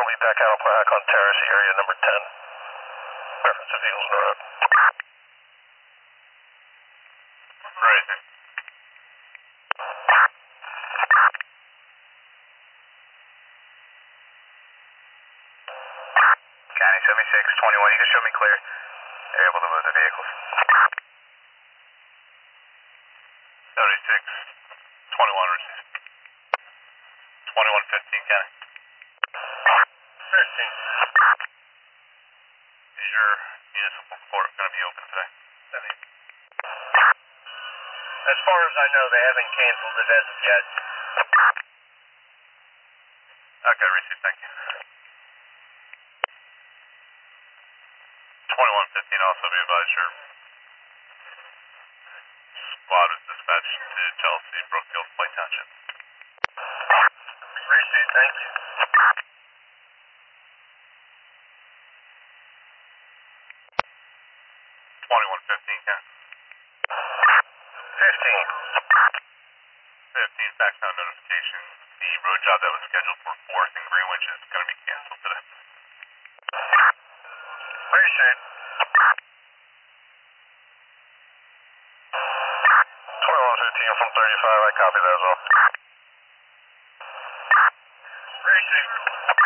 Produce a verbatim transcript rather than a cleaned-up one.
lead back out on Terrace, area number ten. Reference of Eagles in the road. Right. County seventy-six twenty-one, you can show me clear. They're able to move the vehicles. seventy-six twenty-one received. twenty-one fifteen, County. thirteen. Is your municipal court going to be open today? As far as I know, they haven't canceled it as of yet. Okay, received, thank you. twenty-one fifteen, also be advised your squad was dispatched to Chelsea, Brookfield, Point Township. Received, thank you. twenty-one fifteen, Ken. fifteen. fifteen, fax now notification. The road job that was scheduled for fourth and Greenwich is going to be canceled today. Appreciate it. twenty-one fifteen from thirty-five, I copy that as well. Appreciate it.